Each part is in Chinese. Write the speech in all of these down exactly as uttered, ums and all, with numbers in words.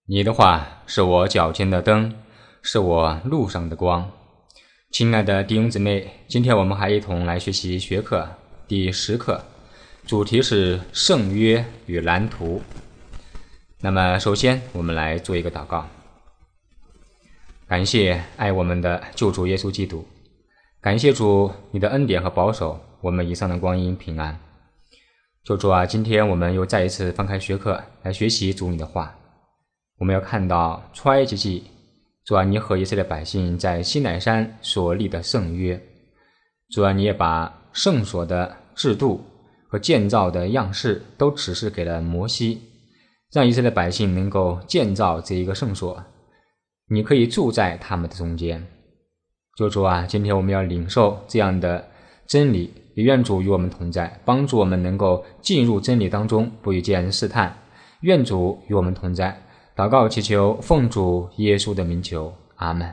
你的话是我脚前的灯，是我路上的光。亲爱的弟兄姊妹，今天我们还一同来学习学课第十课，主题是圣约与蓝图。那么首先我们来做一个祷告。感谢爱我们的救主耶稣基督，感谢主你的恩典和保守，我们以上的光阴平安。求主啊，今天我们又再一次翻开学课来学习主你的话。我们要看到出埃及记，主啊，你和以色列百姓在西乃山所立的圣约。主啊，你也把圣所的制度和建造的样式都指示给了摩西，让以色列百姓能够建造这一个圣所，你可以住在他们的中间。求主啊，今天我们要领受这样的真理，也愿主与我们同在，帮助我们能够进入真理当中，不遇见试探。愿主与我们同在。祷告祈求奉主耶稣的名求，阿们。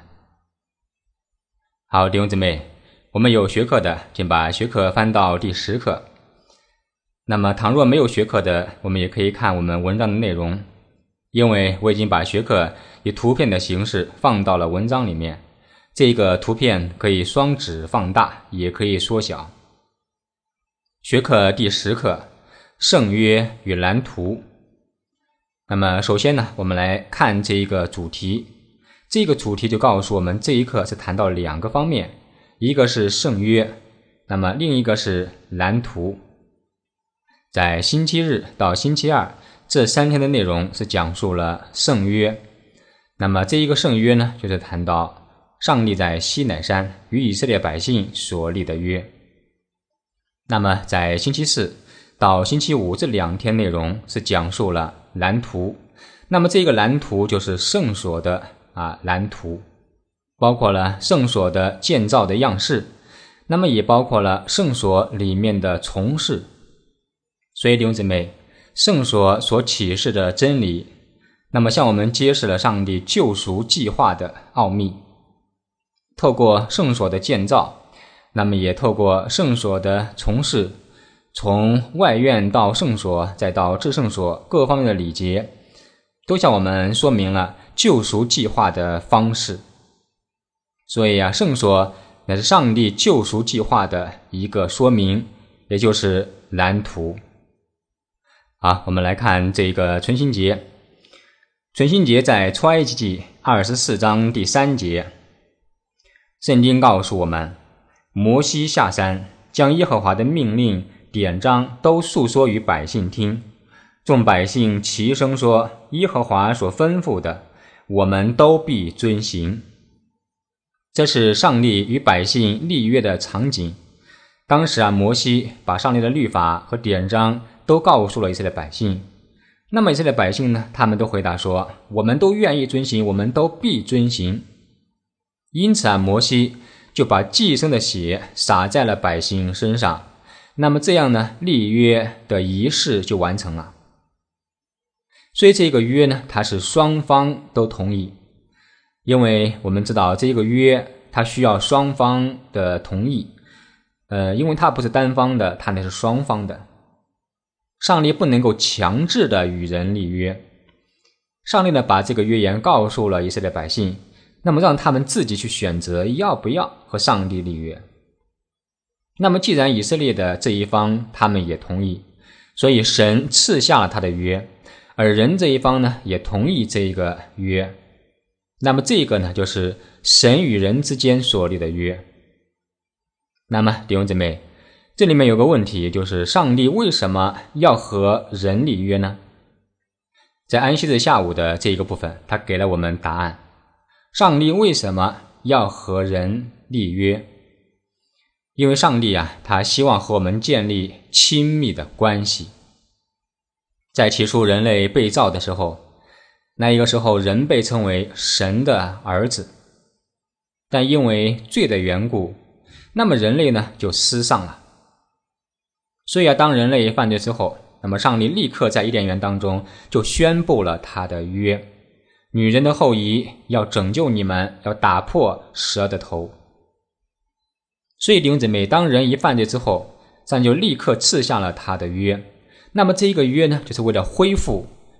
好，弟兄姊妹，我们有学课的请把学课翻到第十课。那么倘若没有学课的，我们也可以看我们文章的内容，因为我已经把学课以图片的形式放到了文章里面。这个图片可以双指放大，也可以缩小。学课第十课，圣约与蓝图。那么首先呢，我们来看这一个主题。这个主题就告诉我们，这一课是谈到两个方面，一个是圣约，那么另一个是蓝图。在星期日到星期二这三天的内容是讲述了圣约。那么这一个圣约呢，就是谈到上帝在西乃山与以色列百姓所立的约。那么在星期四到星期五这两天内容是讲述了蓝图。那么这个蓝图就是圣所的啊蓝图，包括了圣所的建造的样式，那么也包括了圣所里面的从事。所以弟兄姊妹，圣所所启示的真理，那么向我们揭示了上帝救赎计划的奥秘。透过圣所的建造，那么也透过圣所的从事，从外院到圣所再到至圣所各方面的礼节，都向我们说明了救赎计划的方式。所以啊，圣所乃是上帝救赎计划的一个说明，也就是蓝图。好，我们来看这个存心节。存心节在出埃及记二十四章第三节，圣经告诉我们，摩西下山，将耶和华的命令典章都述说于百姓听，众百姓齐声说，耶和华所吩咐的，我们都必遵行。这是上帝与百姓立约的场景。当时啊，摩西把上帝的律法和典章都告诉了以色列百姓。那么以色列百姓呢，他们都回答说，我们都愿意遵行，我们都必遵行。因此啊，摩西就把祭牲的血洒在了百姓身上。那么这样呢，立约的仪式就完成了。所以这个约呢，它是双方都同意，因为我们知道这个约它需要双方的同意，呃，因为它不是单方的，它那是双方的。上帝不能够强制的与人立约，上帝呢把这个约言告诉了以色列百姓，那么让他们自己去选择要不要和上帝立约。那么既然以色列的这一方他们也同意，所以神赐下了他的约，而人这一方呢也同意这个约。那么这个呢就是神与人之间所立的约。那么弟兄姊妹，这里面有个问题，就是上帝为什么要和人立约呢？在安息日下午的这一个部分，他给了我们答案。上帝为什么要和人立约？因为上帝啊，他希望和我们建立亲密的关系。在起初人类被造的时候，那一个时候人被称为神的儿子，但因为罪的缘故，那么人类呢就失丧了。所以啊，当人类犯罪之后，那么上帝立刻在伊甸园当中就宣布了他的约，女人的后裔要拯救你们，要打破蛇的头。所以弟兄姊妹，当人一犯罪之后，上帝就立刻赐下了他的约。那么这一个约呢，就是为了恢复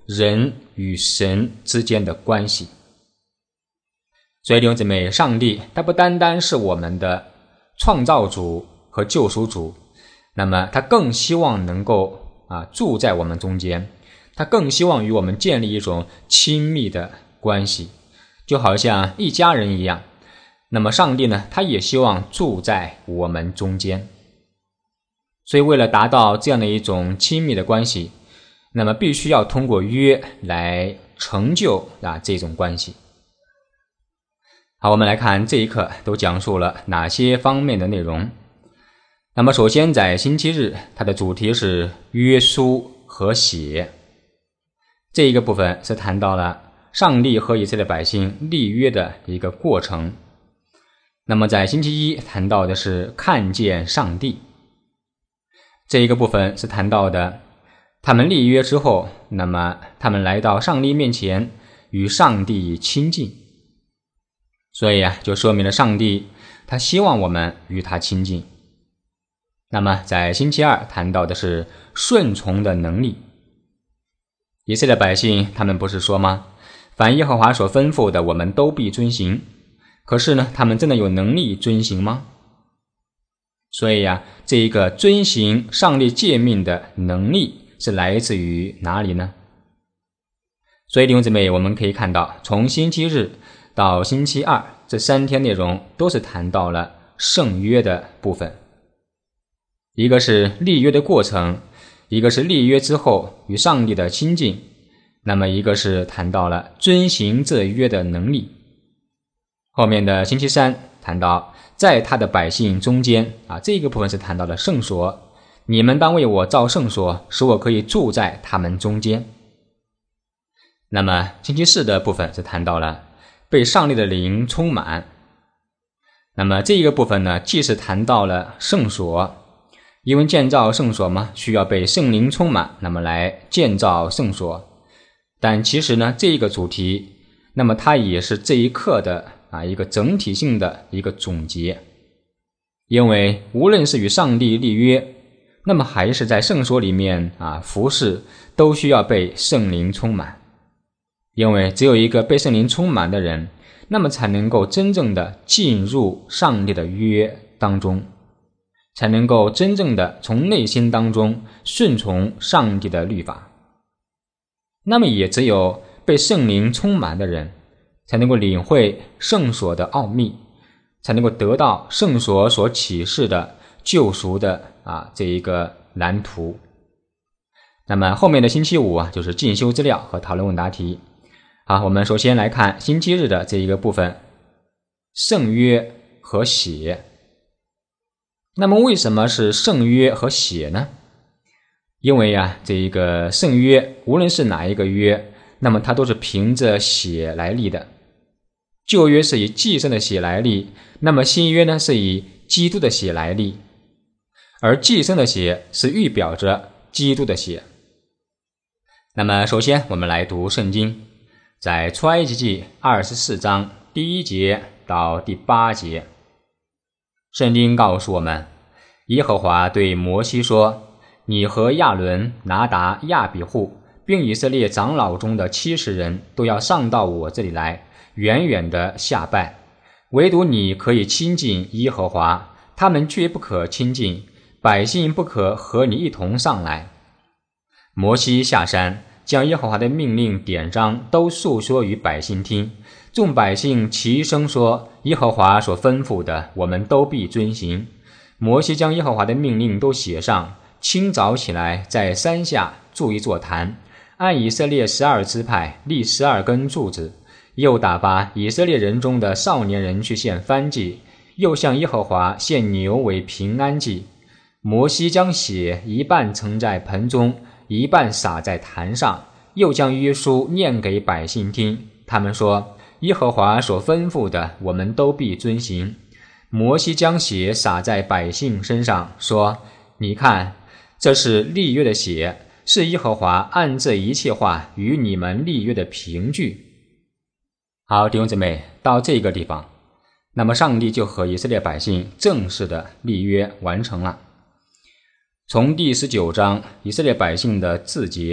人与神之间的关系。所以弟兄姊妹，上帝他不单单是我们的创造主和救赎主，那么他更希望能够啊住在我们中间，他更希望与我们建立一种亲密的关系，就好像一家人一样。那么上帝呢，他也希望住在我们中间。所以为了达到这样的一种亲密的关系，那么必须要通过约来成就啊这种关系。好，我们来看这一课都讲述了哪些方面的内容。那么首先在星期日，它的主题是约书和血。这一个部分是谈到了上帝和以色列百姓立约的一个过程。那么在星期一谈到的是看见上帝。这一个部分是谈到的他们立约之后，那么他们来到上帝面前与上帝亲近。所以啊，就说明了上帝他希望我们与他亲近。那么在星期二谈到的是顺从的能力。以色列百姓他们不是说吗？凡耶和华所吩咐的，我们都必遵行。可是呢，他们真的有能力遵行吗？所以啊，这一个遵行上帝诫命的能力是来自于哪里呢？所以弟兄姊妹，我们可以看到，从星期日到星期二这三天内容都是谈到了圣约的部分。一个是立约的过程，一个是立约之后与上帝的亲近，那么一个是谈到了遵行这约的能力。后面的星期三谈到在他的百姓中间啊，这个部分是谈到了圣所，你们当为我造圣所，使我可以住在他们中间。那么星期四的部分是谈到了被上帝的灵充满。那么这一个部分呢，既是谈到了圣所，因为建造圣所嘛，需要被圣灵充满，那么来建造圣所。但其实呢，这一个主题，那么它也是这一课的啊一个整体性的一个总结。因为无论是与上帝立约，那么还是在圣所里面啊服侍，都需要被圣灵充满。因为只有一个被圣灵充满的人，那么才能够真正的进入上帝的约当中，才能够真正的从内心当中顺从上帝的律法。那么也只有被圣灵充满的人，才能够领会圣所的奥秘，才能够得到圣所所启示的救赎的啊这一个蓝图。那么后面的星期五啊，就是进修资料和讨论问答题。好，我们首先来看星期日的这一个部分，圣约和血。那么为什么是圣约和血呢？因为啊，这一个圣约无论是哪一个约，那么它都是凭着血来立的。旧约是以祭牲的血来立，那么新约呢是以基督的血来立，而祭牲的血是预表着基督的血。那么首先我们来读圣经，在出埃及记二十四章第一节到第八节，圣经告诉我们，耶和华对摩西说，你和亚伦、拿达、亚比户并以色列长老中的七十人都要上到我这里来，远远的下拜，唯独你可以亲近耶和华，他们绝不可亲近，百姓不可和你一同上来。摩西下山，将耶和华的命令典章都述说于百姓听，众百姓齐声说，耶和华所吩咐的，我们都必遵行。摩西将耶和华的命令都写上，清早起来，在山下筑一座坛，按以色列十二支派立十二根柱子，又打发以色列人中的少年人去献燔祭，又向耶和华献牛为平安祭。摩西将血一半盛在盆中，一半洒在坛上，又将约书念给百姓听。他们说，耶和华所吩咐的，我们都必遵行。摩西将血洒在百姓身上，说，你看，这是立约的血，是耶和华按这一切话与你们立约的凭据。好，弟兄姊妹，到这个地方，那么上帝就和以色列百姓正式的立约完成了。从第十九章以色列百姓的自洁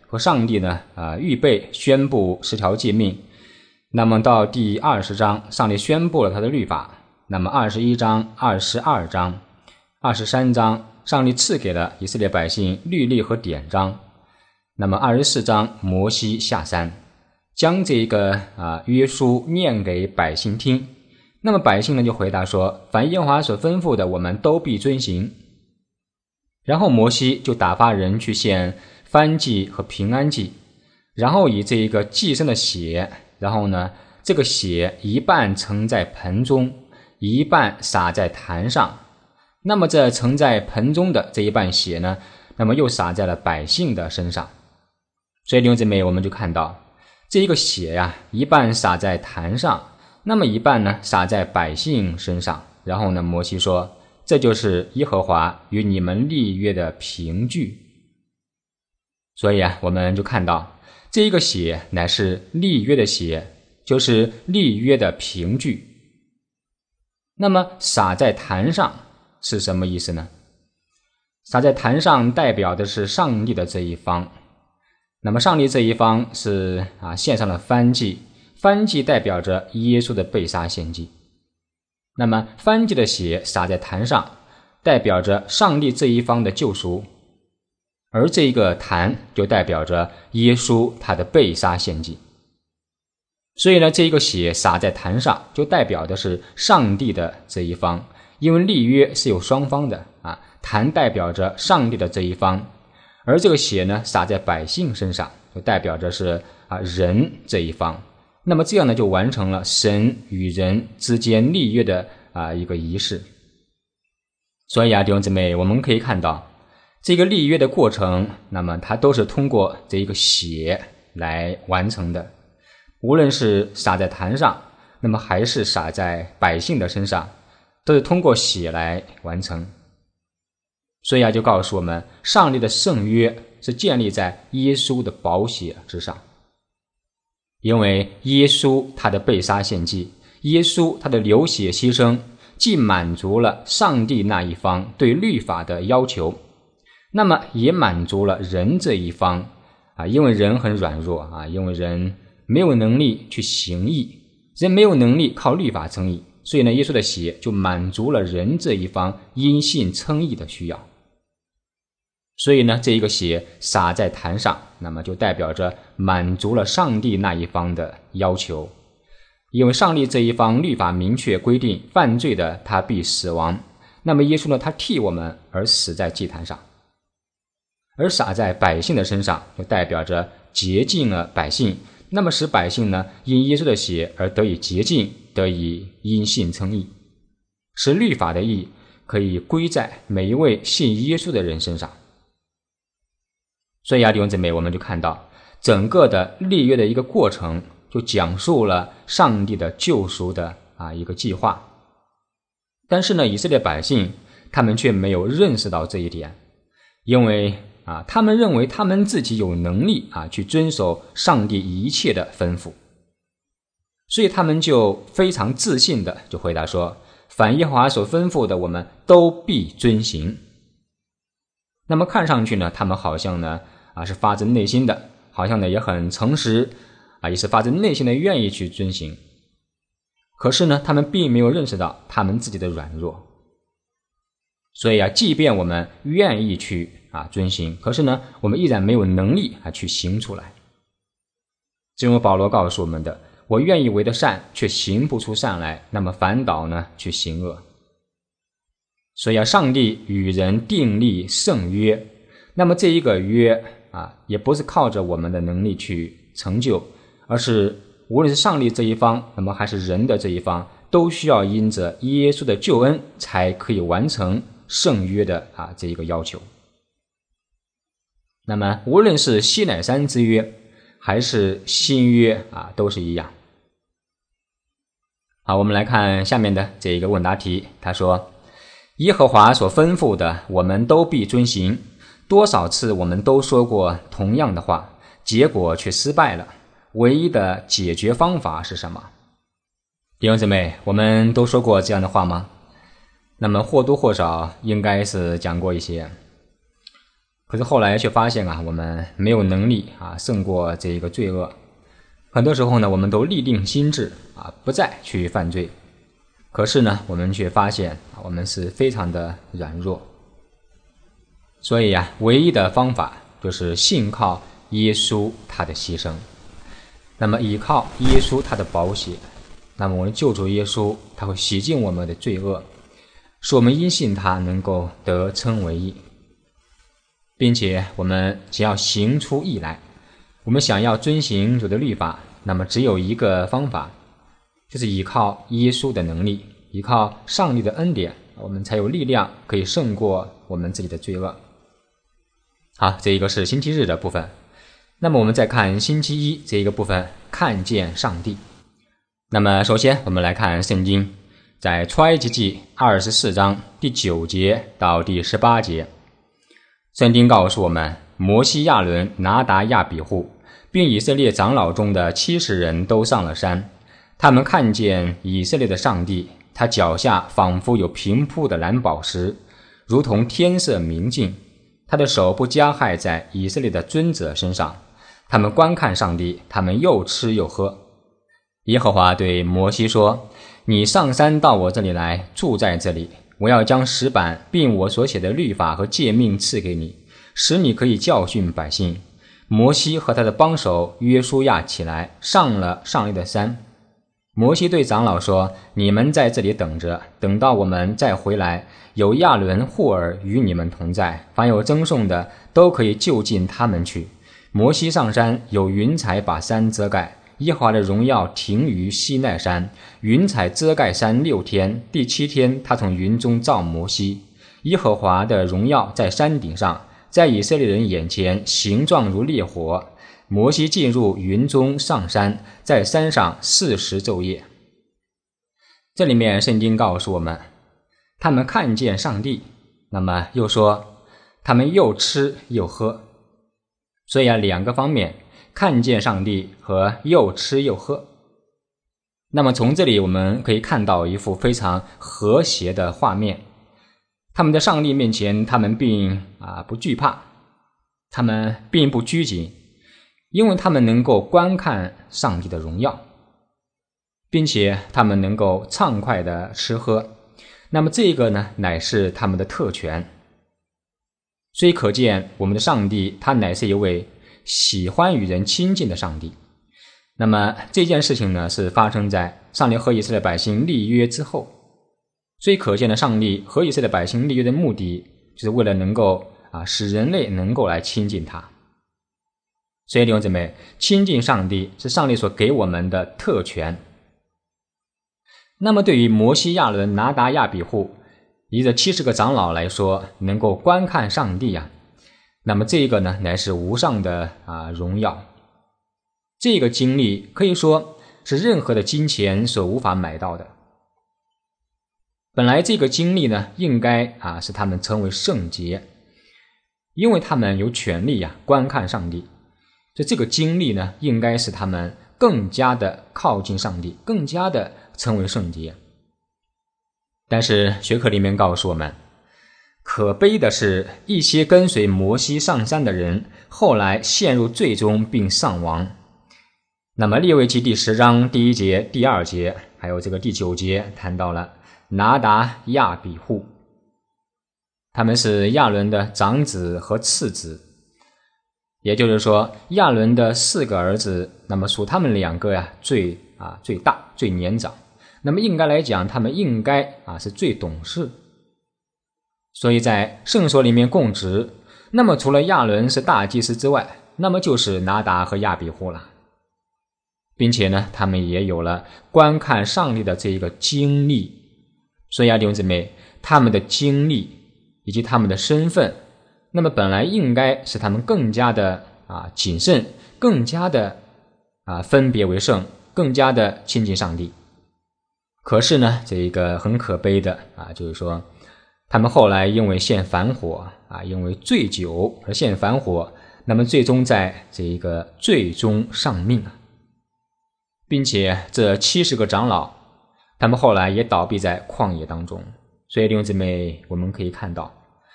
和上帝呢啊、呃、预备宣布十条诫命。那么到第二十章，上帝宣布了他的律法。那么二十一章、二十二章、二十三章，上帝赐给了以色列百姓律例和典章。那么二十四章，摩西下山，将这个啊约书念给百姓听。那么百姓呢就回答说：凡耶和华所吩咐的，我们都必遵行。然后摩西就打发人去献燔祭和平安祭，然后以这一个祭牲的血，然后呢这个血一半盛在盆中，一半洒在坛上。那么这盛在盆中的这一半血呢，那么又洒在了百姓的身上。所以弟兄姊妹，我们就看到这一个血呀、啊，一半洒在坛上，那么一半呢洒在百姓身上。然后呢摩西说，这就是耶和华与你们立约的凭据。所以啊，我们就看到这一个血乃是立约的血，就是立约的凭据。那么洒在坛上是什么意思呢？洒在坛上代表的是上帝的这一方。那么上帝这一方是啊献上了燔祭，燔祭代表着耶稣的被杀献祭。那么燔祭的血洒在坛上，代表着上帝这一方的救赎，而这个坛就代表着耶稣他的被杀献祭。所以呢，这个血洒在坛上，就代表的是上帝的这一方，因为立约是有双方的啊，坛代表着上帝的这一方，而这个血呢洒在百姓身上，就代表着是啊人这一方。那么这样呢，就完成了神与人之间立约的啊一个仪式。所以啊，弟兄姊妹，我们可以看到这个立约的过程，那么它都是通过这一个血来完成的。无论是洒在坛上，那么还是洒在百姓的身上，都是通过血来完成。所以啊，就告诉我们，上帝的圣约是建立在耶稣的宝血之上。因为耶稣他的被杀献祭，耶稣他的流血牺牲，既满足了上帝那一方对律法的要求，那么也满足了人这一方啊，因为人很软弱啊，因为人没有能力去行义，人没有能力靠律法称义，所以呢，耶稣的血就满足了人这一方因信称义的需要。所以呢，这一个血洒在坛上，那么就代表着满足了上帝那一方的要求。因为上帝这一方律法明确规定，犯罪的他必死亡，那么耶稣呢，他替我们而死在祭坛上。而洒在百姓的身上，就代表着洁净了百姓，那么使百姓呢因耶稣的血而得以洁净，得以因信称义，使律法的义可以归在每一位信耶稣的人身上。所以啊，弟兄姊妹，我们就看到整个的立约的一个过程，就讲述了上帝的救赎的啊一个计划。但是呢，以色列百姓他们却没有认识到这一点，因为啊，他们认为他们自己有能力啊去遵守上帝一切的吩咐，所以他们就非常自信的就回答说：凡耶和华所吩咐的，我们都必遵行。那么看上去呢，他们好像呢啊是发自内心的，好像呢也很诚实啊，也是发自内心的愿意去遵行。可是呢，他们并没有认识到他们自己的软弱。所以啊，即便我们愿意去啊遵行，可是呢，我们依然没有能力啊去行出来。正如保罗告诉我们的：我愿意为的善，却行不出善来，那么反倒呢去行恶。所以啊，上帝与人订立圣约，那么这一个约啊，也不是靠着我们的能力去成就，而是无论是上帝这一方，那么还是人的这一方，都需要因着耶稣的救恩，才可以完成圣约的啊这一个要求。那么无论是西乃山之约，还是新约啊，都是一样。好，我们来看下面的这一个问答题，他说：耶和华所吩咐的，我们都必遵行。多少次我们都说过同样的话，结果却失败了。唯一的解决方法是什么？弟兄姊妹，我们都说过这样的话吗？那么或多或少应该是讲过一些。 可是后来却发现啊，我们没有能力啊胜过这一个罪恶。很多时候呢，我们都立定心志啊，不再去犯罪。可是呢，我们却发现啊，我们是非常的软弱。所以啊，唯一的方法就是信靠耶稣他的牺牲。那么依靠耶稣他的宝血，那么我们救主耶稣他会洗净我们的罪恶，使我们因信他能够得称为义。并且我们只要行出义来，我们想要遵行主的律法，那么只有一个方法，就是依靠耶稣的能力，依靠上帝的恩典，我们才有力量可以胜过我们自己的罪恶。好，这一个是星期日的部分。那么我们再看星期一这一个部分，看见上帝。那么首先我们来看圣经，在出埃及记二十四章第九节到第十八节，圣经告诉我们，摩西、亚伦、拿达、亚比户并以色列长老中的七十人都上了山，他们看见以色列的上帝，他脚下仿佛有平铺的蓝宝石，如同天色明净，他的手不加害在以色列的尊者身上。他们观看上帝，他们又吃又喝。耶和华对摩西说，你上山到我这里来，住在这里，我要将石板并我所写的律法和诫命赐给你，使你可以教训百姓。摩西和他的帮手约书亚起来，上了上帝的山。摩西对长老说，你们在这里等着，等到我们再回来，有亚伦、户尔与你们同在，凡有争讼的都可以就近他们去。摩西上山，有云彩把山遮盖，耶和华的荣耀停于西奈山，云彩遮盖山六天，第七天他从云中召摩西，耶和华的荣耀在山顶上，在以色列人眼前形状如烈火。摩西进入云中上山，在山上四十昼夜。这里面圣经告诉我们，他们看见上帝，那么又说他们又吃又喝。所以啊，两个方面，看见上帝和又吃又喝。那么从这里我们可以看到一幅非常和谐的画面。他们在上帝面前，他们并啊不惧怕，他们并不拘谨，因为他们能够观看上帝的荣耀，并且他们能够畅快的吃喝。那么这个呢，乃是他们的特权。所以可见我们的上帝他乃是一位喜欢与人亲近的上帝。那么这件事情呢，是发生在上帝和以色列百姓立约之后。所以可见的上帝和以色列百姓立约的目的，就是为了能够啊使人类能够来亲近他。所以弟兄姊妹，亲近上帝是上帝所给我们的特权。那么对于摩西、亚伦、拿达、亚比户以这七十个长老来说，能够观看上帝啊，那么这个呢，乃是无上的啊荣耀。这个经历可以说是任何的金钱所无法买到的。本来这个经历呢，应该啊使他们成为圣洁，因为他们有权利啊观看上帝。所以这个经历呢，应该使他们更加的靠近上帝，更加的成为圣洁。但是学科里面告诉我们，可悲的是一些跟随摩西上山的人，后来陷入罪中并丧亡。那么利未记第十章第一节、第二节，还有这个第九节谈到了拿达、亚比户，他们是亚伦的长子和次子，也就是说亚伦的四个儿子，那么属他们两个呀最啊最大最年长，那么应该来讲他们应该啊是最懂事，所以在圣所里面供职。那么除了亚伦是大祭司之外，那么就是拿达和亚比户了，并且呢他们也有了观看上帝的这一个经历。所以啊弟兄姊妹，他们的经历以及他们的身份，那么本来应该使他们更加的啊谨慎，更加的啊分别为圣，更加的亲近上帝。可是呢，这一个很可悲的啊，就是说他们后来因为献反火啊，因为醉酒而献反火，那么最终在这一个罪中丧命啊，并且这七十个长老，他们后来也倒闭在旷野当中。所以弟兄姊妹，我们可以看到，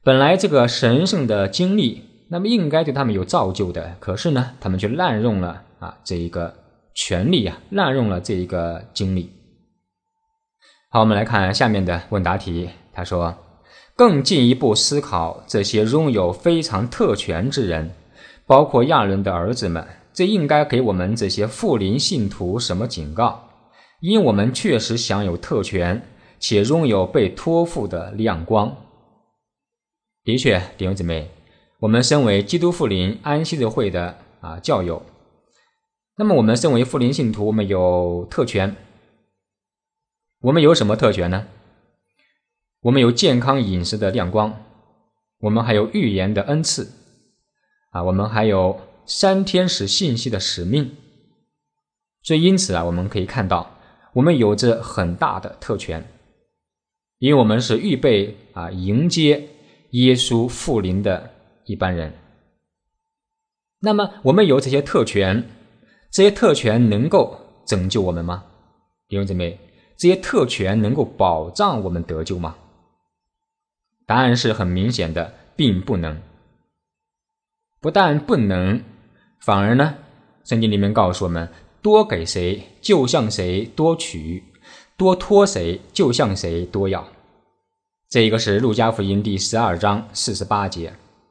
本来这个神圣的经历，那么应该对他们有造就的，可是呢，他们却滥用了啊这一个权利啊，滥用了这一个经历。好，我们来看下面的问答题。他说，更进一步思考这些拥有非常特权之人，包括亚伦的儿子们，这应该给我们这些复临信徒什么警告？因我们确实享有特权，且拥有被托付的亮光。的确，弟兄姊妹，我们身为基督复临安息日会的啊教友，那么我们身为复临信徒，我们有特权。我们有什么特权呢？我们有健康饮食的亮光，我们还有预言的恩赐啊，我们还有三天使信息的使命。所以因此啊，我们可以看到我们有着很大的特权，因为我们是预备啊迎接耶稣复临的一般人。那么我们有这些特权，这些特权能够拯救我们吗？弟兄姊妹，这些特权能够保障我们得救吗？答案是很明显的，并不能。不但不能，反而呢，圣经里面告诉我们，多给谁就向谁多取，多托谁就向谁多要。这一个是路加福音第十二章四十八节。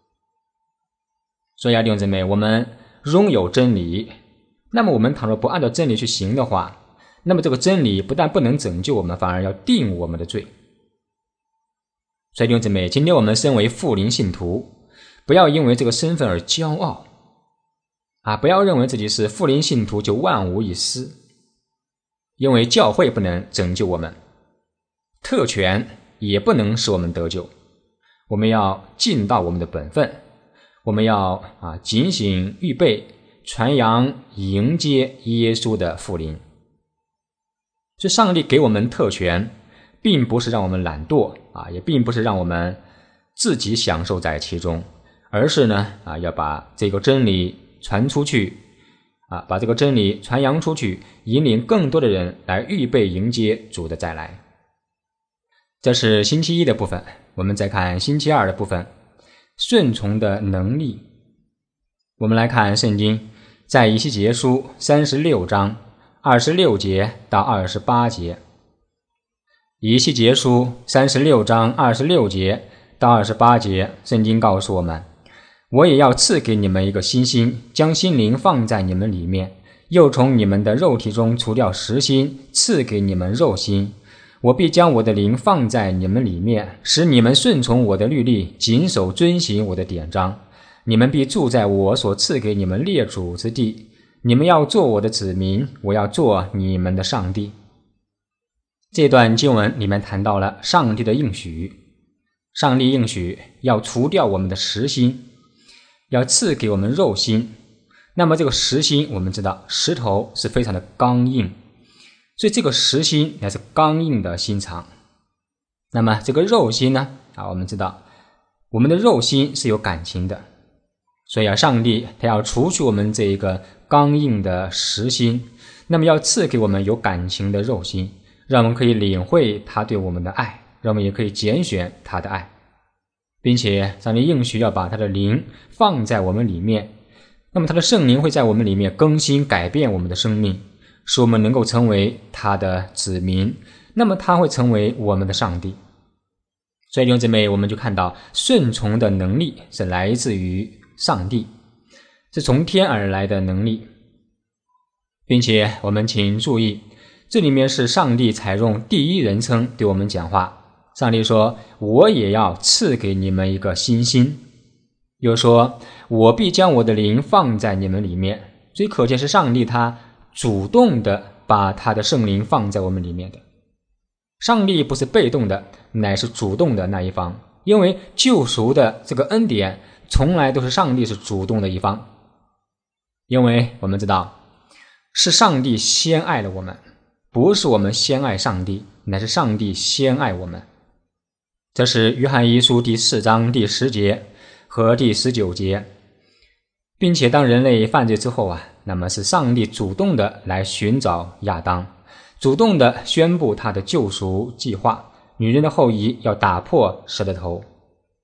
所以啊，弟兄姊妹，我们拥有真理，那么我们倘若不按照真理去行的话，那么这个真理不但不能拯救我们，反而要定我们的罪。所以弟兄姊妹，今天我们身为复临信徒，不要因为这个身份而骄傲啊！不要认为自己是复临信徒就万无一失，因为教会不能拯救我们，特权也不能使我们得救。我们要尽到我们的本分，我们要啊警醒预备，传扬迎接耶稣的复临。所以上帝给我们特权，并不是让我们懒惰啊，也并不是让我们自己享受在其中，而是呢啊要把这个真理传出去啊，把这个真理传扬出去，引领更多的人来预备迎接主的再来。这是星期一的部分，我们再看星期二的部分，顺从的能力。我们来看圣经在以西结书三十六章二十六节到二十八节。以西结书三十六章二十六节到二十八节，圣经告诉我们，我也要赐给你们一个新心，将心灵放在你们里面，又从你们的肉体中除掉实心，赐给你们肉心。我必将我的灵放在你们里面，使你们顺从我的律例，谨守遵行我的典章。你们必住在我所赐给你们列祖之地，你们要做我的子民，我要做你们的上帝。这段经文里面谈到了上帝的应许，上帝应许要除掉我们的实心，要赐给我们肉心。那么这个实心，我们知道石头是非常的刚硬，所以这个实心乃是刚硬的心肠。那么这个肉心呢啊，我们知道我们的肉心是有感情的，所以啊，上帝他要除去我们这一个刚硬的实心，那么要赐给我们有感情的肉心，让我们可以领会他对我们的爱，让我们也可以拣选他的爱，并且上帝应许要把他的灵放在我们里面，那么他的圣灵会在我们里面更新改变我们的生命，使我们能够成为他的子民，那么他会成为我们的上帝。所以弟兄姊妹，我们就看到顺从的能力是来自于上帝，是从天而来的能力，并且我们请注意，这里面是上帝采用第一人称对我们讲话。上帝说，我也要赐给你们一个新心，又说我必将我的灵放在你们里面。所以可见是上帝他主动的把他的圣灵放在我们里面的。上帝不是被动的，乃是主动的那一方，因为救赎的这个恩典从来都是上帝是主动的一方。因为我们知道是上帝先爱了我们，不是我们先爱上帝，乃是上帝先爱我们。这是约翰一书第四章第十节和第十九节。并且当人类犯罪之后啊，那么是上帝主动的来寻找亚当，主动的宣布他的救赎计划，女人的后裔要打破蛇的头，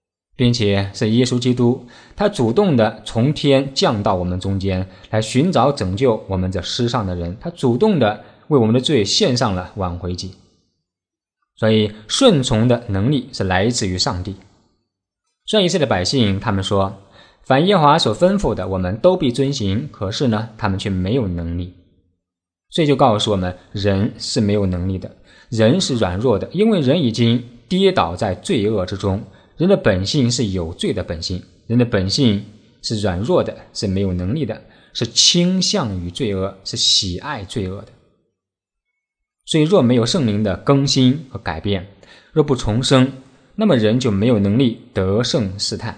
并且是耶稣基督，他主动的从天降到我们中间，来寻找拯救我们这世上的人，他主动的为我们的罪献上了挽回祭。所以顺从的能力是来自于上帝。虽然以色列百姓他们说，凡耶和华所吩咐的我们都必遵行，可是呢他们却没有能力。所以就告诉我们，人是没有能力的，人是软弱的，因为人已经跌倒在罪恶之中，人的本性是有罪的本性，人的本性是软弱的，是没有能力的，是倾向于罪恶，是喜爱罪恶的。所以若没有圣灵的更新和改变，若不重生，那么人就没有能力得胜试探。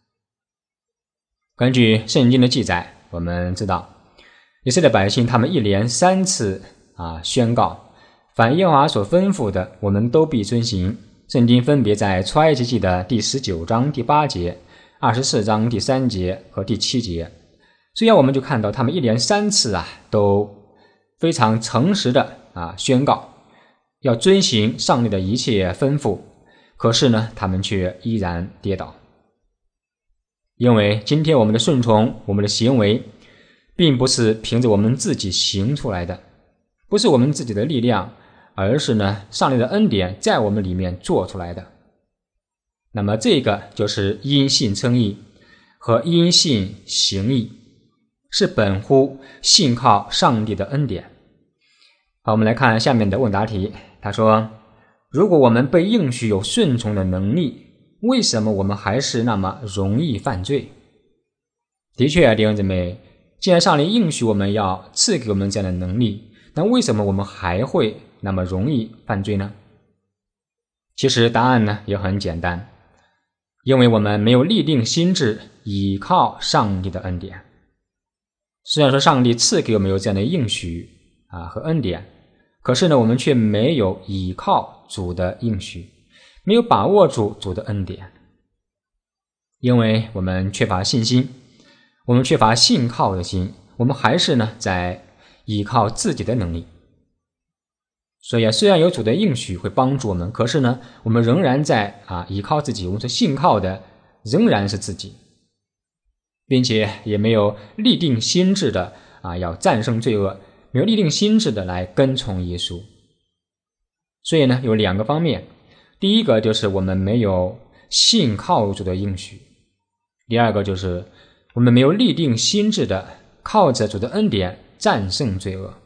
根据圣经的记载，我们知道以色列百姓他们一连三次啊宣告，凡耶和华所吩咐的我们都必遵行。圣经分别在出埃及记的第十九章第八节、二十四章第三节和第七节。所以我们就看到他们一连三次啊都非常诚实的啊宣告要遵行上帝的一切吩咐，可是呢他们却依然跌倒。因为今天我们的顺从，我们的行为并不是凭着我们自己行出来的，不是我们自己的力量，而是呢上帝的恩典在我们里面做出来的。那么这个就是因信称义和因信行义，是本乎信靠上帝的恩典。好，我们来看下面的问答题。他说，如果我们被应许有顺从的能力，为什么我们还是那么容易犯罪？的确，弟兄姊妹，既然上帝应许我们要赐给我们这样的能力，那为什么我们还会那么容易犯罪呢？其实答案呢也很简单，因为我们没有立定心志倚靠上帝的恩典。虽然说上帝赐给我们有这样的应许啊和恩典，可是呢我们却没有倚靠主的应许，没有把握住主的恩典，因为我们缺乏信心，我们缺乏信靠的心，我们还是呢在依靠自己的能力。所以啊，虽然有主的应许会帮助我们，可是呢我们仍然在啊依靠自己，我们所信靠的仍然是自己，并且也没有立定心志的啊要战胜罪恶，没有立定心志的来跟从耶稣。所以呢有两个方面，第一个就是我们没有信靠主的应许，第二个就是我们没有立定心志的靠着主的恩典战胜罪恶。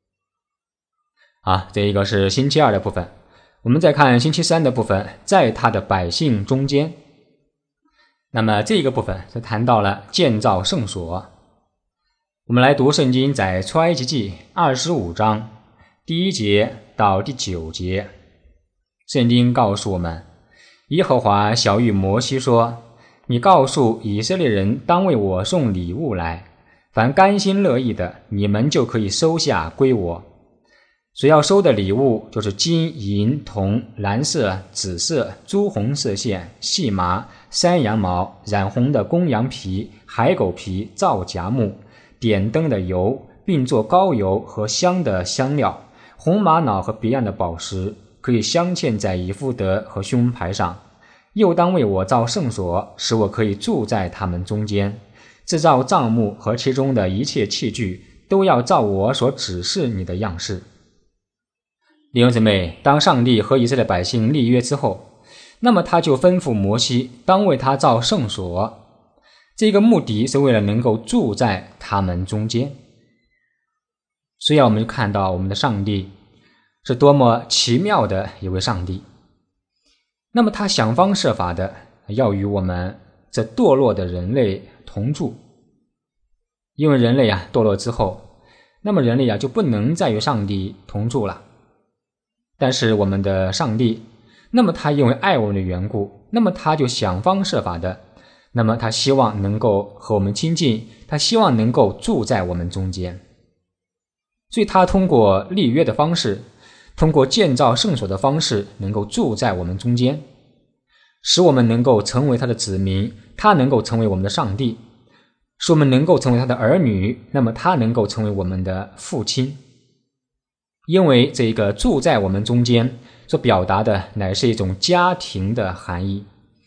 啊，这一个是星期二的部分。我们再看星期三的部分，在他的百姓中间。那么这个部分是谈到了建造圣所。我们来读圣经在出埃及记二十五章第一节到第九节。圣经告诉我们，耶和华晓谕摩西说，你告诉以色列人当为我送礼物来，凡甘心乐意的，你们就可以收下归我。所要收的礼物就是金银铜蓝色紫色朱红色线细麻山羊毛染红的公羊皮海狗皮皂荚木点灯的油，并做膏油和香的香料，红玛瑙和别样的宝石，可以镶嵌在以弗得和胸牌上。又当为我造圣所，使我可以住在他们中间。制造帐幕和其中的一切器具，都要照我所指示你的样式。弟兄姊妹，当上帝和以色列百姓立约之后，那么他就吩咐摩西当为他造圣所，这个目的是为了能够住在他们中间。所以我们就看到我们的上帝是多么奇妙的一位上帝。那么他想方设法的要与我们这堕落的人类同住，因为人类啊堕落之后，那么人类啊就不能再与上帝同住了。但是我们的上帝，那么他因为爱我们的缘故，那么他就想方设法的，那么他希望能够和我们亲近，他希望能够住在我们中间。所以他通过立约的方式，通过建造圣所的方式，能够住在我们中间，使我们能够成为他的子民，他能够成为我们的上帝，使我们能够成为他的儿女，那么他能够成为我们的父亲。因为这个住在我们中间所表达的乃是一种家庭的含义，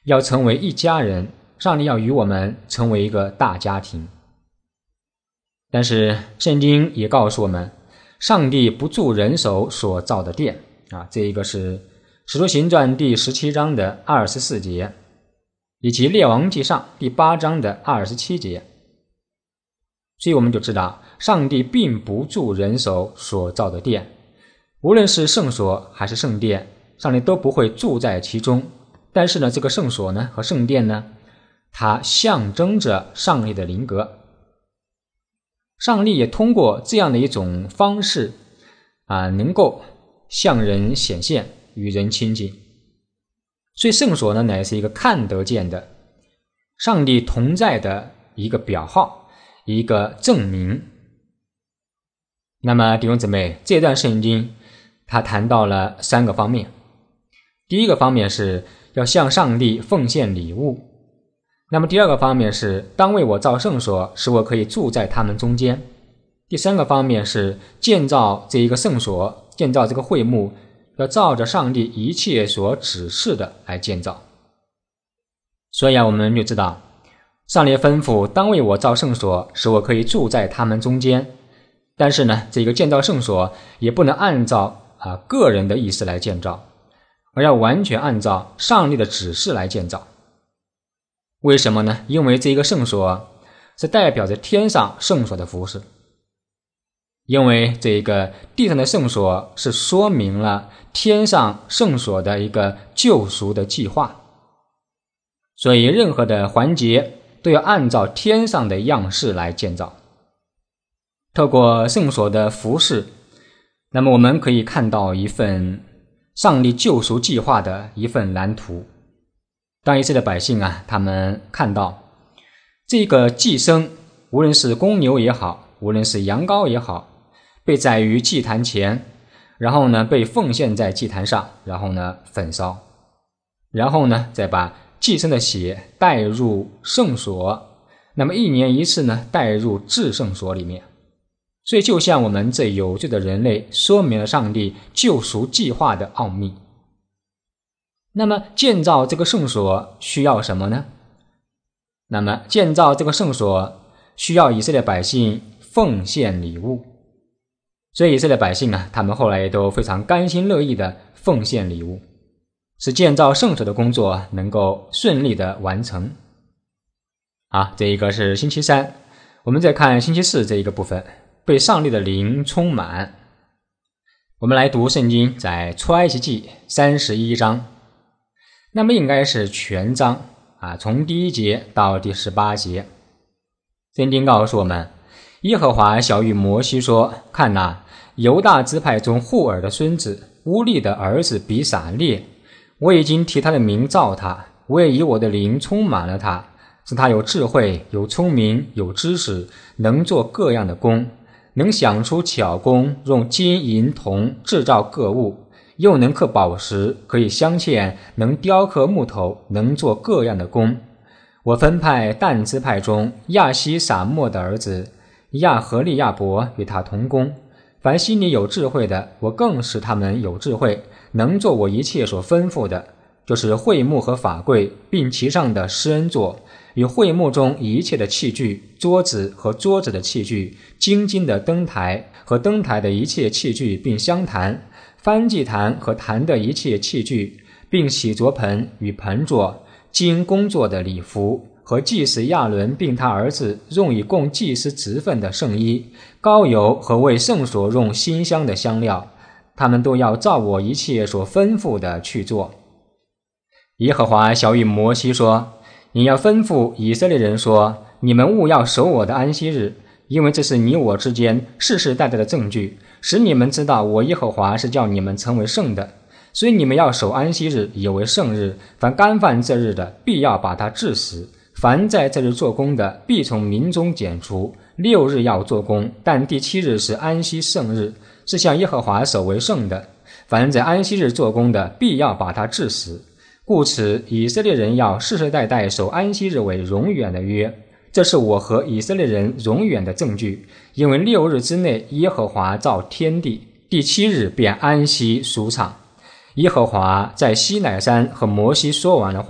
要成为一家人，上帝要与我们成为一个大家庭。但是圣经也告诉我们，上帝不住人手所造的殿啊，这一个是使徒行传第十七章的二十四节，以及列王纪上第八章的二十七节。所以我们就知道，上帝并不住人手所造的殿，无论是圣所还是圣殿，上帝都不会住在其中。但是呢，这个圣所呢和圣殿呢，它象征着上帝的灵格。上帝也通过这样的一种方式啊，能够向人显现，与人亲近。所以圣所呢，乃是一个看得见的上帝同在的一个表号，一个证明。那么弟兄姊妹，这段圣经他谈到了三个方面。第一个方面是要向上帝奉献礼物，那么第二个方面是当为我造圣所，使我可以住在他们中间。第三个方面是建造这一个圣所，建造这个会幕，要照着上帝一切所指示的来建造。所以啊，我们就知道上帝吩咐当为我造圣所，使我可以住在他们中间。但是呢，这个建造圣所也不能按照啊个人的意思来建造，而要完全按照上帝的指示来建造。为什么呢？因为这个圣所是代表着天上圣所的服事，因为这个地上的圣所是说明了天上圣所的一个救赎的计划，所以任何的环节都要按照天上的样式来建造。透过圣所的服事，那么我们可以看到一份上帝救赎计划的一份蓝图。当以色列百姓啊，他们看到这个祭牲，无论是公牛也好，无论是羊羔也好，被宰于祭坛前，然后呢被奉献在祭坛上，然后呢焚烧，然后呢再把祭牲的血带入圣所，那么一年一次呢带入至圣所里面。所以就像我们这有罪的人类，说明了上帝救赎计划的奥秘。那么建造这个圣所需要什么呢？那么建造这个圣所需要以色列百姓奉献礼物。所以以色列百姓啊，他们后来也都非常甘心乐意的奉献礼物，使建造圣所的工作能够顺利的完成。啊，这一个是星期三。我们再看星期四这一个部分，被上帝的灵充满。我们来读圣经，在出埃及记三十一章，那么应该是全章啊，从第一节到第十八节。圣经告诉我们，耶和华晓谕摩西说，看哪，犹大支派中户尔的孙子乌利的儿子比撒列，我已经提他的名造他，我也以我的灵充满了他，使他有智慧，有聪明，有知识，能做各样的工，能想出巧工，用金银铜制造各物，又能刻宝石，可以镶嵌，能雕刻木头，能做各样的工。我分派但支派中亚西撒莫的儿子亚和利亚伯与他同工，凡心里有智慧的，我更使他们有智慧，能做我一切所吩咐的，就是会幕和法柜，并其上的施恩座，与会幕中一切的器具，桌子和桌子的器具，金金的灯台和灯台的一切器具，并香坛，翻祭坛和坛的一切器具，并洗濯盆与盆座，金工作的礼服，和祭司亚伦并他儿子用以供祭司职分的圣衣，膏油和为圣所用馨香的香料，他们都要照我一切所吩咐的去做。耶和华晓谕摩西说，你要吩咐以色列人说，你们务要守我的安息日，因为这是你我之间世世代代的证据，使你们知道我耶和华是叫你们成为圣的。所以你们要守安息日，以为圣日，凡干犯这日的，必要把他治死。凡在这日做工的，必从民中剪除。六日要做工，但第七日是安息圣日，是向耶和华守为圣的。凡在安息日做工的，必要把他治死。故此以色列人要世世代代守安息日为永远的约，这是我和以色列人永远的证据。因为六日之内耶和华造天地，第七日便安息舒畅。耶和华在西乃山和摩西说完了话，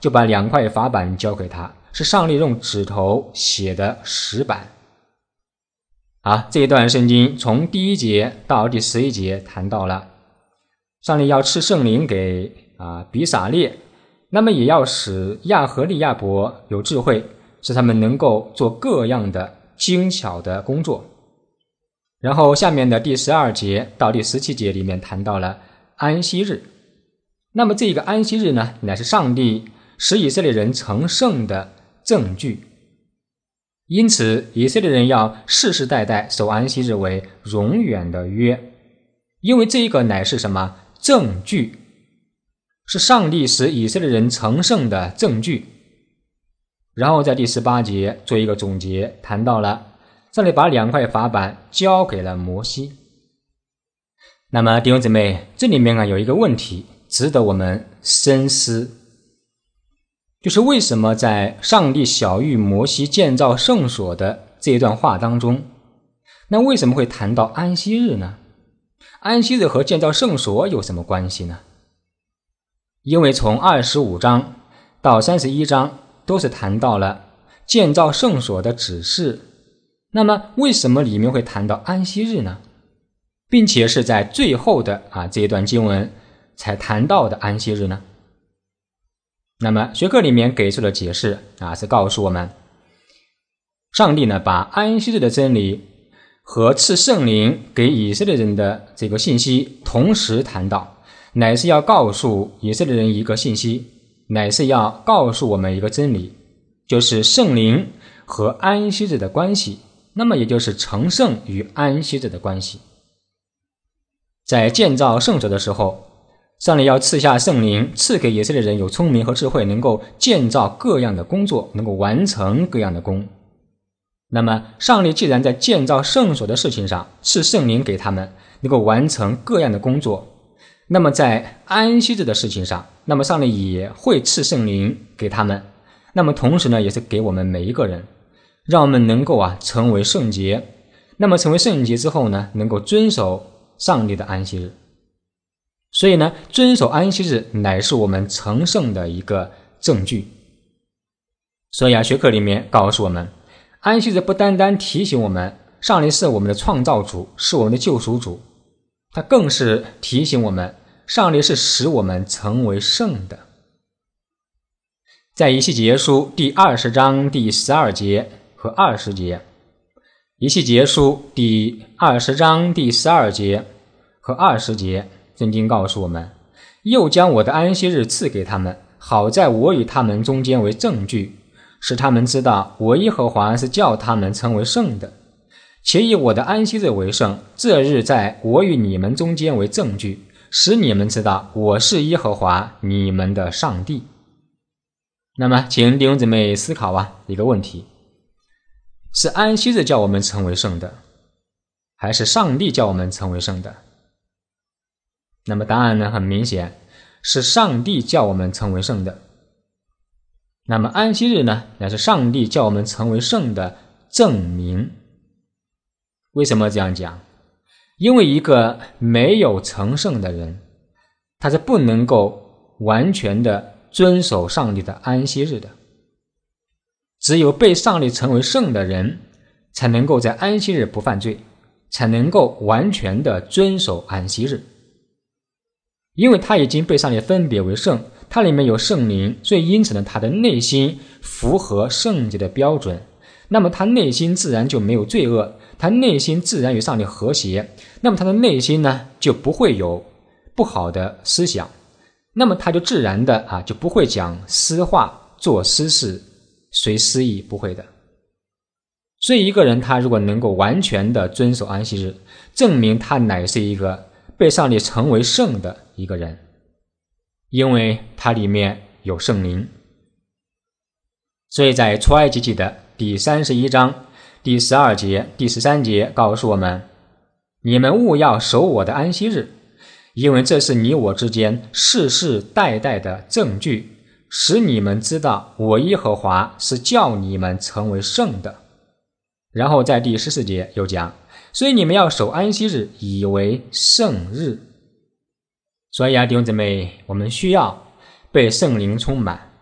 就把两块法板交给他，是上帝用指头写的石板。啊，这一段圣经从第一节到第十一节谈到了上帝要赐圣灵给啊比撒列，那么也要使亚和利亚伯有智慧，使他们能够做各样的精巧的工作。然后下面的第十二节到第十七节里面谈到了安息日。那么这个安息日呢，乃是上帝使以色列人成圣的证据。因此以色列人要世世代代守安息日为永远的约，因为这一个乃是什么？证据，是上帝使以色列人成圣的证据。然后在第十八节做一个总结，谈到了上帝把两块法板交给了摩西。那么弟兄姊妹，这里面啊有一个问题值得我们深思，就是为什么在上帝晓谕摩西建造圣所的这一段话当中，那为什么会谈到安息日呢？安息日和建造圣所有什么关系呢？因为从二十五章到三十一章都是谈到了建造圣所的指示，那么为什么里面会谈到安息日呢？并且是在最后的啊这一段经文才谈到的安息日呢？那么学科里面给出的解释啊，是告诉我们，上帝呢把安息日的真理和赐圣灵给以色列人的这个信息同时谈到，乃是要告诉以色列人一个信息，乃是要告诉我们一个真理，就是圣灵和安息日的关系，那么也就是成圣与安息日的关系。在建造圣所的时候，上帝要赐下圣灵，赐给以色列人有聪明和智慧，能够建造各样的工作，能够完成各样的工。那么上帝既然在建造圣所的事情上赐圣灵给他们，能够完成各样的工作，那么在安息日的事情上，那么上帝也会赐圣灵给他们，那么同时呢也是给我们每一个人，让我们能够啊成为圣洁。那么成为圣洁之后呢，能够遵守上帝的安息日。所以呢，遵守安息日乃是我们成圣的一个证据。所以啊，学科里面告诉我们，安息日不单单提醒我们上帝是我们的创造主，是我们的救赎主，它更是提醒我们上帝是使我们成为圣的。在以西结书第二十章第十二节和二十节，以西结书第二十章第十二节和二十节，圣经告诉我们，又将我的安息日赐给他们，好在我与他们中间为证据，使他们知道我耶和华是叫他们成为圣的，且以我的安息日为圣。这日在我与你们中间为证据，使你们知道我是耶和华你们的上帝。那么请弟兄姊妹思考啊一个问题，是安息日叫我们成为圣的，还是上帝叫我们成为圣的？那么答案呢，很明显是上帝叫我们成为圣的。那么安息日呢，乃是上帝叫我们成为圣的证明。为什么这样讲？因为一个没有成圣的人，他是不能够完全的遵守上帝的安息日的。只有被上帝成为圣的人，才能够在安息日不犯罪，才能够完全的遵守安息日。因为他已经被上帝分别为圣，他里面有圣灵，所以因此呢，他的内心符合圣洁的标准，那么他内心自然就没有罪恶，他内心自然与上帝和谐，那么他的内心呢就不会有不好的思想，那么他就自然的啊就不会讲私话，做私事，随私意，不会的。所以一个人他如果能够完全的遵守安息日，证明他乃是一个被上帝成为圣的一个人，因为它里面有圣灵。所以在出埃及记的第三十一章第十二节第十三节告诉我们，你们务要守我的安息日，因为这是你我之间世世代代的证据，使你们知道我耶和华是叫你们成为圣的。然后在第十四节又讲，所以你们要守安息日，以为圣日。所以啊，弟兄姊妹，我们需要被圣灵充满，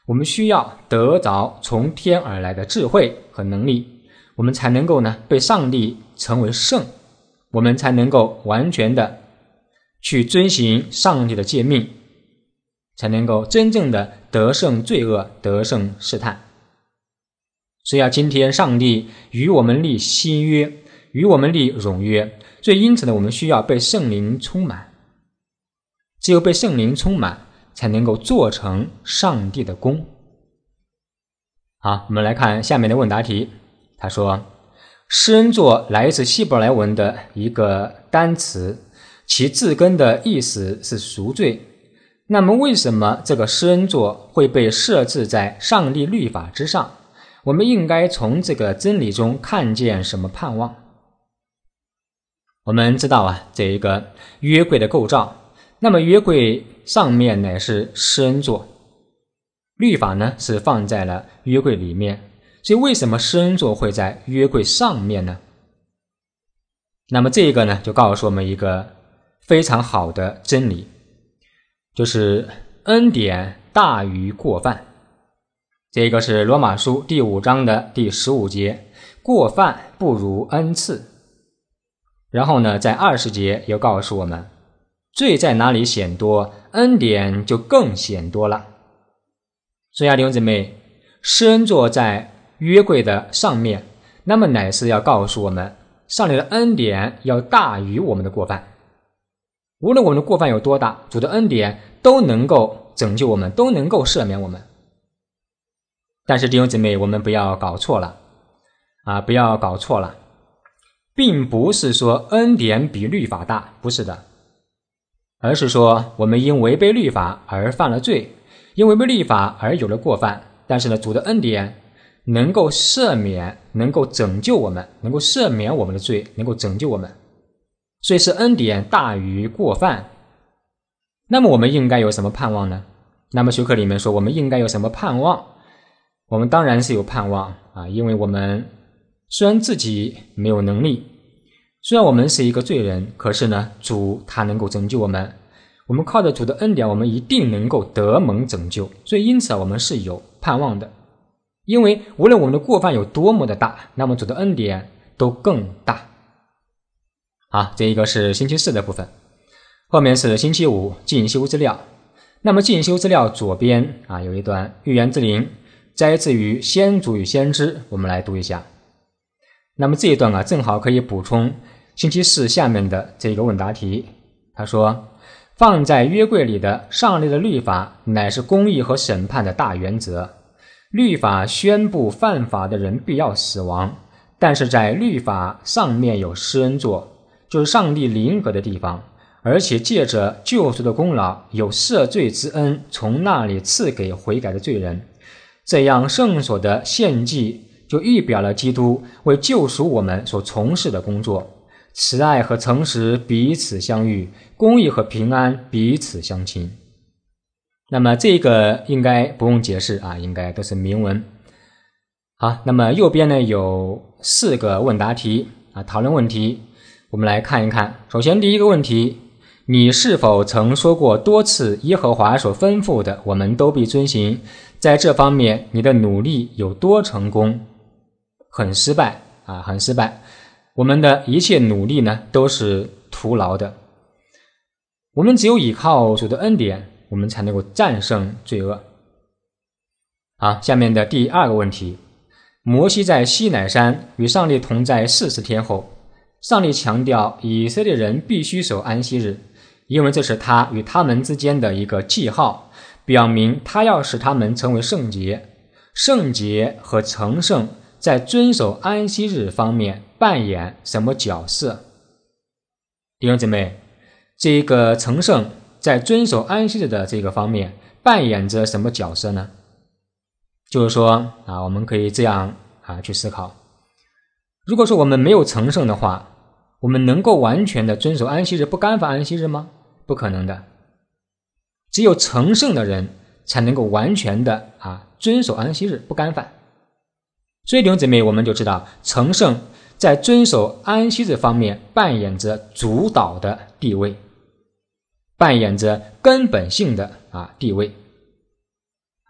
我们需要得着从天而来的智慧和能力，我们才能够呢被上帝成为圣，我们才能够完全的去遵行上帝的诫命，才能够真正的得胜罪恶，得胜试探。所以啊，今天上帝与我们立新约，与我们立永约，所以因此呢，我们需要被圣灵充满，只有被圣灵充满，才能够做成上帝的功。好，我们来看下面的问答题。他说，施恩座来自希伯来文的一个单词，其字根的意思是赎罪。那么为什么这个施恩座会被设置在上帝律法之上？我们应该从这个真理中看见什么盼望？我们知道啊，这一个约柜的构造，那么约柜上面呢是施恩座，律法呢是放在了约柜里面，所以为什么施恩座会在约柜上面呢？那么这个呢就告诉我们一个非常好的真理，就是恩典大于过犯。这个是罗马书第五章的第十五节，过犯不如恩赐。然后呢，在二十节又告诉我们，罪在哪里显多，恩典就更显多了。所以啊，弟兄姊妹，施恩座在约柜的上面，那么乃是要告诉我们，上帝的恩典要大于我们的过犯。无论我们的过犯有多大，主的恩典都能够拯救我们，都能够赦免我们。但是弟兄姊妹，我们不要搞错了啊！不要搞错了，并不是说恩典比律法大，不是的，而是说我们因违背律法而犯了罪，因违背律法而有了过犯。但是呢，主的恩典能够赦免，能够拯救我们，能够赦免我们的罪，能够拯救我们。所以是恩典大于过犯。那么我们应该有什么盼望呢？那么学科里面说我们应该有什么盼望？我们当然是有盼望啊，因为我们虽然自己没有能力，虽然我们是一个罪人，可是呢，主他能够拯救我们，我们靠着主的恩典，我们一定能够得蒙拯救。所以因此我们是有盼望的，因为无论我们的过犯有多么的大，那么主的恩典都更大。好，这一个是星期四的部分，后面是星期五进修资料。那么进修资料左边啊有一段预言之灵，摘自于先祖与先知，我们来读一下。那么这一段啊，正好可以补充星期四下面的这个问答题。他说，放在约柜里的上帝的律法乃是公义和审判的大原则。律法宣布犯法的人必要死亡，但是在律法上面有施恩座，就是上帝临格的地方，而且借着救赎的功劳有赦罪之恩从那里赐给悔改的罪人。这样圣所的献祭就预表了基督为救赎我们所从事的工作，慈爱和诚实彼此相遇，公义和平安彼此相亲。那么这个应该不用解释啊，应该都是明文。好，那么右边呢有四个问答题啊，讨论问题，我们来看一看。首先第一个问题，你是否曾说过多次耶和华所吩咐的我们都必遵行，在这方面你的努力有多成功？很失败啊，很失败。我们的一切努力呢都是徒劳的。我们只有依靠主的恩典，我们才能够战胜罪恶。好，下面的第二个问题，摩西在西乃山与上帝同在四十天后，上帝强调以色列人必须守安息日，因为这是他与他们之间的一个记号，表明他要使他们成为圣洁。圣洁和成圣在遵守安息日方面扮演什么角色？弟兄姊妹，这个成圣在遵守安息日的这个方面扮演着什么角色呢？就是说啊，我们可以这样啊去思考，如果说我们没有成圣的话，我们能够完全的遵守安息日，不干犯安息日吗？不可能的。只有成圣的人才能够完全的啊遵守安息日，不干犯。所以弟兄姊妹，我们就知道成圣在遵守安息日方面扮演着主导的地位，扮演着根本性的啊地位。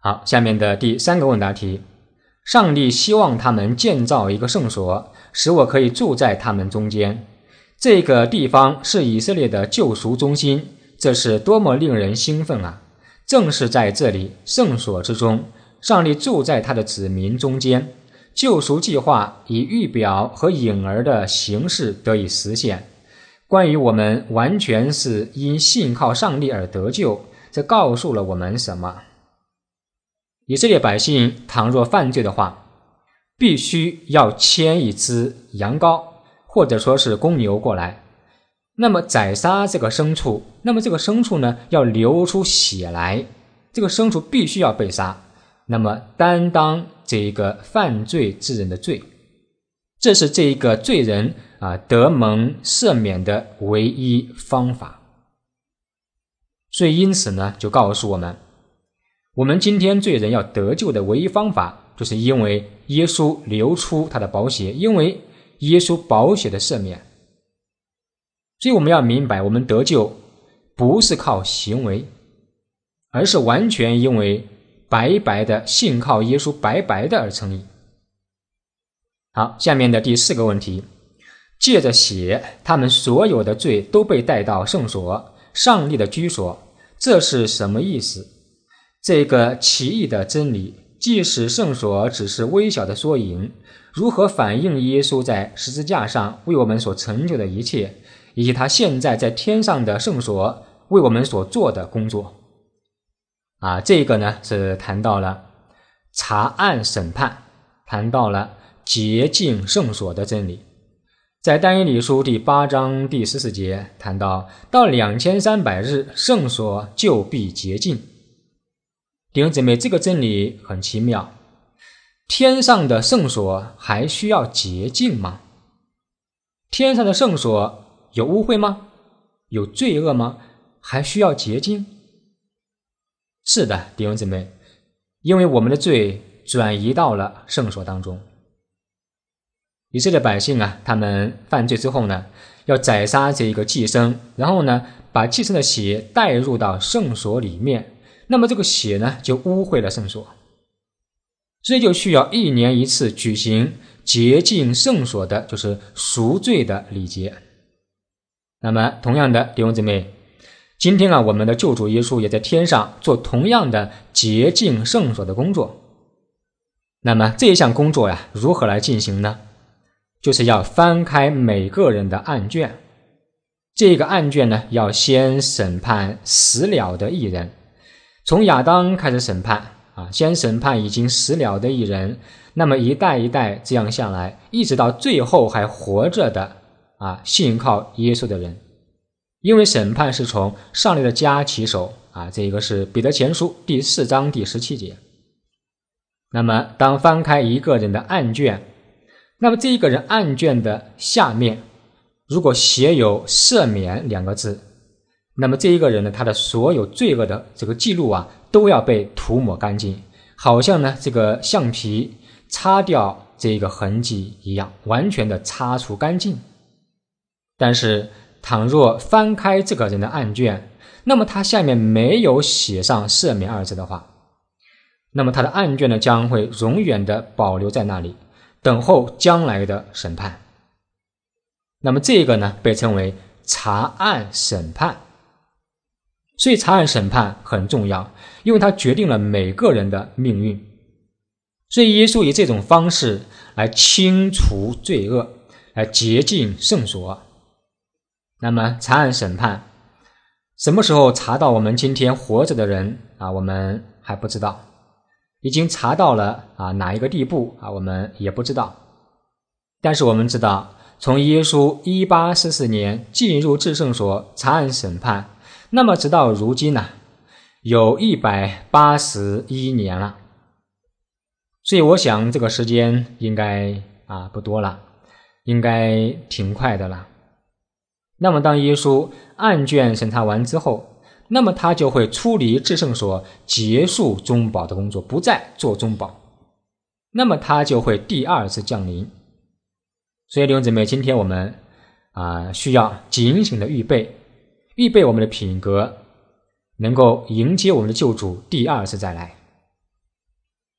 好，下面的第三个问答题，上帝希望他们建造一个圣所，使我可以住在他们中间。这个地方是以色列的救赎中心，这是多么令人兴奋啊！正是在这里，圣所之中，上帝住在他的子民中间，救赎计划以预表和影儿的形式得以实现。关于我们完全是因信靠上帝而得救，这告诉了我们什么？以色列百姓倘若犯罪的话，必须要牵一只羊羔或者说是公牛过来，那么宰杀这个牲畜，那么这个牲畜呢要流出血来，这个牲畜必须要被杀，那么担当这一个犯罪之人的罪，这是这一个罪人啊得蒙赦免的唯一方法。所以因此呢，就告诉我们，我们今天罪人要得救的唯一方法，就是因为耶稣流出他的宝血，因为耶稣宝血的赦免。所以我们要明白，我们得救不是靠行为，而是完全因为白白的信靠耶稣，白白的而成义。好，下面的第四个问题，借着血，他们所有的罪都被带到圣所，上帝的居所，这是什么意思？这个奇异的真理，即使圣所只是微小的缩影，如何反映耶稣在十字架上为我们所成就的一切，以及他现在在天上的圣所为我们所做的工作啊，这个呢是谈到了查案审判，谈到了洁净圣所的真理。在但以理书第八章第十四节谈到，到两千三百日，圣所就必洁净。弟兄姊妹，这个真理很奇妙，天上的圣所还需要洁净吗？天上的圣所有污秽吗？有罪恶吗？还需要洁净？是的，弟兄姊妹，因为我们的罪转移到了圣所当中。以色列百姓啊，他们犯罪之后呢，要宰杀这一个祭牲，然后呢，把祭牲的血带入到圣所里面，那么这个血呢，就污秽了圣所，所以就需要一年一次举行洁净圣所的，就是赎罪的礼节。那么同样的，弟兄姊妹，今天啊，我们的救主耶稣也在天上做同样的洁净圣所的工作。那么这一项工作呀，如何来进行呢？就是要翻开每个人的案卷，这个案卷呢，要先审判死了的义人，从亚当开始审判啊，先审判已经死了的义人，那么一代一代这样下来，一直到最后还活着的啊，信靠耶稣的人。因为审判是从上帝的家起手啊，这个是彼得前书第四章第十七节。那么当翻开一个人的案卷，那么这一个人案卷的下面如果写有赦免两个字，那么这一个人呢，他的所有罪恶的这个记录啊，都要被涂抹干净，好像呢这个橡皮擦掉这一个痕迹一样，完全的擦除干净。但是倘若翻开这个人的案卷，那么他下面没有写上赦免二字的话，那么他的案卷呢，将会永远的保留在那里，等候将来的审判。那么这个呢，被称为查案审判。所以查案审判很重要，因为它决定了每个人的命运。所以耶稣以这种方式来清除罪恶，来洁净圣所。那么查案审判什么时候查到我们今天活着的人啊，我们还不知道。已经查到了啊哪一个地步啊，我们也不知道。但是我们知道，从耶稣一八四四年进入至圣所查案审判，那么直到如今呢、啊，有一百八十一年了。所以我想这个时间应该啊不多了，应该挺快的了。那么当耶稣案卷审查完之后，那么他就会出离至圣所，结束中保的工作，不再做中保。那么他就会第二次降临。所以弟兄姊妹，今天我们啊需要警醒的预备，预备我们的品格，能够迎接我们的救主第二次再来。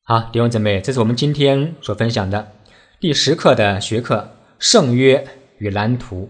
好，弟兄姊妹，这是我们今天所分享的第十课的学课圣约与蓝图。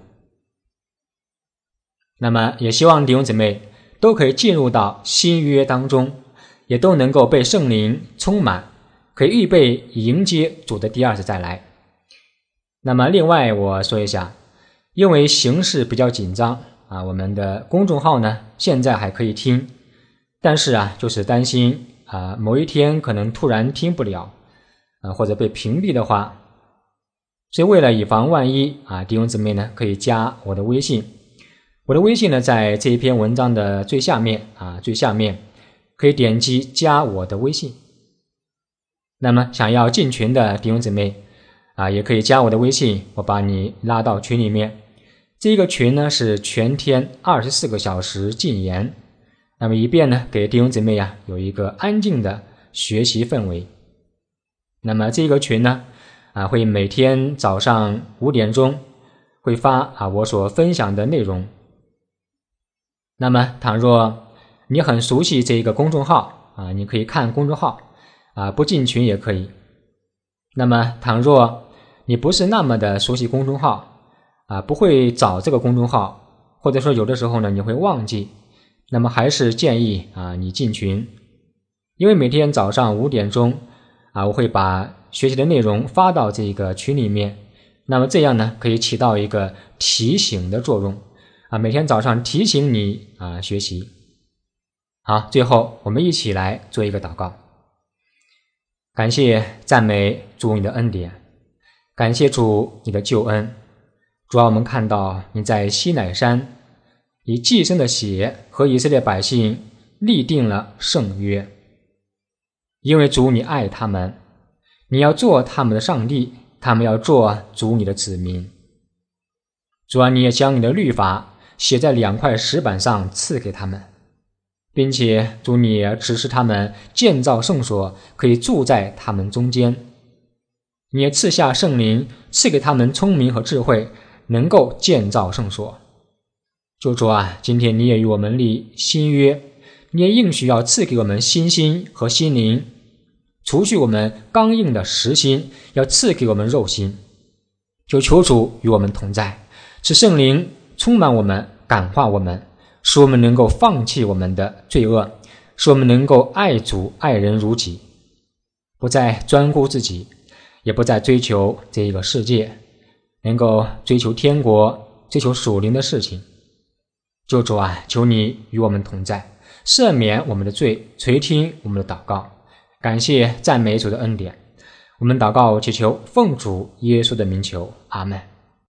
那么也希望弟兄姊妹都可以进入到新约当中，也都能够被圣灵充满，可以预备迎接主的第二次再来。那么另外我说一下，因为形势比较紧张啊，我们的公众号呢现在还可以听，但是啊就是担心啊某一天可能突然听不了啊，或者被屏蔽的话，所以为了以防万一啊，弟兄姊妹呢可以加我的微信。我的微信呢在这一篇文章的最下面啊，最下面可以点击加我的微信。那么想要进群的弟兄姊妹啊，也可以加我的微信，我把你拉到群里面。这个群呢是全天二十四个小时禁言，那么以便呢给弟兄姊妹啊有一个安静的学习氛围。那么这个群呢啊会每天早上五点钟会发啊我所分享的内容。那么倘若你很熟悉这个公众号啊，你可以看公众号啊，不进群也可以。那么倘若你不是那么的熟悉公众号啊，不会找这个公众号，或者说有的时候呢你会忘记，那么还是建议啊你进群。因为每天早上五点钟啊，我会把学习的内容发到这个群里面，那么这样呢可以起到一个提醒的作用啊，每天早上提醒你啊学习。好，最后我们一起来做一个祷告。感谢赞美主你的恩典，感谢主你的救恩。主啊，我们看到你在西乃山以寄生的血和以色列百姓立定了圣约，因为主你爱他们，你要做他们的上帝，他们要做主你的子民。主啊，你也将你的律法写在两块石板上赐给他们，并且主你也指示他们建造圣所，可以住在他们中间。你也赐下圣灵，赐给他们聪明和智慧，能够建造圣所。就主啊，今天你也与我们立新约，你也应许要赐给我们新心和心灵，除去我们刚硬的实心，要赐给我们肉心。就求主与我们同在，使圣灵充满我们，感化我们，使我们能够放弃我们的罪恶，使我们能够爱主爱人如己，不再专顾自己，也不再追求这一个世界，能够追求天国，追求属灵的事情。救主啊，求你与我们同在，赦免我们的罪，垂听我们的祷告。感谢赞美主的恩典，我们祷告祈求奉主耶稣的名求，阿们。